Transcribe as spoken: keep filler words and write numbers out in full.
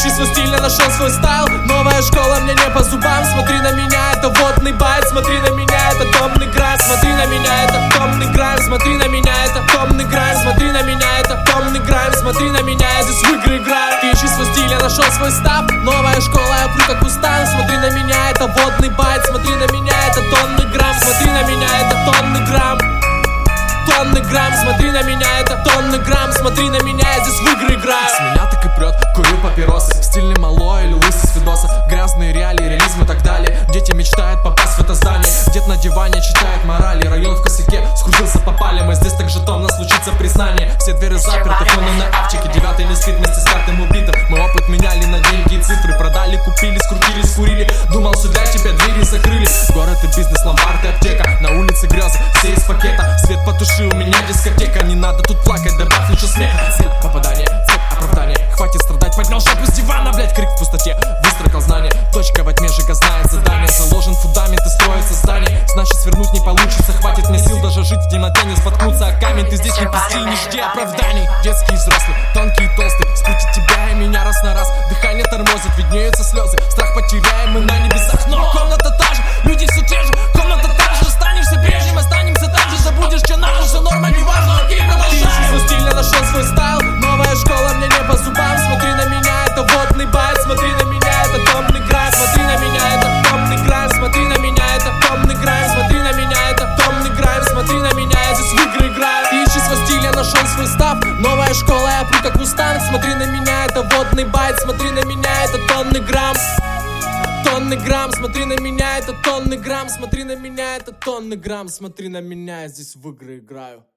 ищи свой стиль, я нашел свой стайл. Новая школа мне не по зубам. Смотри на меня, это водный байт. Смотри на меня, это томный грайм. Смотри на меня, это томный грайм. Смотри на меня, это томный грайм. Смотри на меня, это томный грайм. Смотри на меня, я здесь в игры играю. Ты ищи свой стиль, я нашел свой став. Новая школа, я пру как устал. Смотри на меня, это водный байт. Смотри на меня, это тонный грамм. Смотри на меня, это тонный грамм. Тонный грамм, смотри на меня, это тонный грамм. Смотри на меня, я здесь в игры играю. С меня так и прет, курю папиросы. Стильный малой или лысый с видоса. Грязные реалии, реализм и так далее. Дети мечтают попасть в это здание. Дед на диване читает морали. Район в косяке, скрутился по палям. И здесь так же томно случится признание. Все двери заперты, фоны на апчике. Девятый не спит вместе с каждым убитым. Мы опыт меняли на деньги и цифры. Продали, купили, скрутили, скурили. Думал, что для тебя двери закрыли. Город и бизнес, ломбард и аптека. На улице грезы, все из пакета. Свет потуши, у меня дискотека. Не надо тут плакать, добавь лучше смеха. Цель попадания, цель оправдания. Хватит страдать, поднял шапку с дивана, блять. Крик в пустоте, выстрокал знание. Точка во тьме, жига знает задание. Заложен фундамент и строится здание. Значит свернуть не получится. Хватит мне сил даже жить в темноте. Не споткнуться о камень, ты здесь не пусти, не жди оправданий. Детский и взрослый, тонкий и толстый. Скрутит тебя и меня раз на раз. Дыхание тормозит, виднеются слезы. Страх потеряем мы на небесах. Но комната та же, люди все те же. Комната та же, останешься прежним, останемся там же. Забудешь, что наше, все норма, не важно, окей, продолжай. Ты ищи свой стиль, я нашел свой стайл. Новая школа мне не по зубам. Смотри на меня, это водный байт. Смотри на меня, это томный грайм. Смотри на меня, это томный грайм. Смотри на меня, это томный грайм. Смотри на меня, это томный грайм. Смотри на меня, я здесь в игры играю. Ты ищи свой стиль, я нашел свой став. Новая школа, я пру как мустанг. Смотри на меня, это водный байт. Смотри на меня, это тонный грамм. Тонный грамм, смотри на меня, это тонный грамм. Смотри на меня, это тонный грамм. Смотри на меня, я здесь в игры играю.